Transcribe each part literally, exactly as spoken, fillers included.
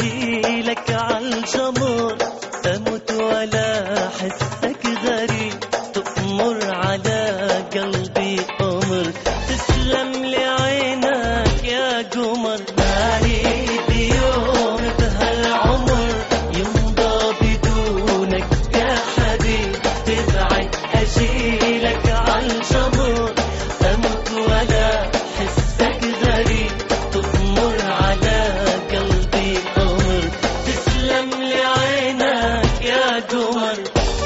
أشيلك عالجمر، أموت ولا أحسك غريب، تأمر على قلبي أمر. تسلم لي عينك يا قمر، ما أريد يوم بهالعمر يمضى بدونك يا حبيب. تبعد أشيلك عالجمر، أموت ولا أحسك غريب، تأمر على قلبي أمر. تسلم لي عينك يا قمر.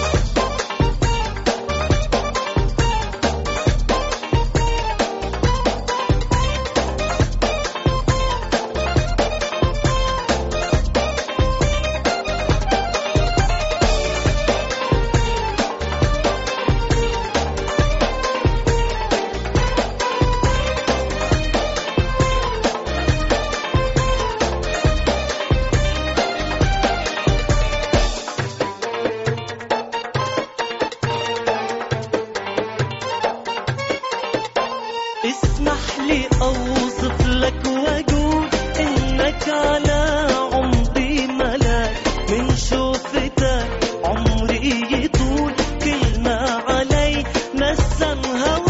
اسمح لي أوصف لك وأقول إنك على عمري ملاك، من شوفتك عمري يطول، كل ما علي نسم هواك.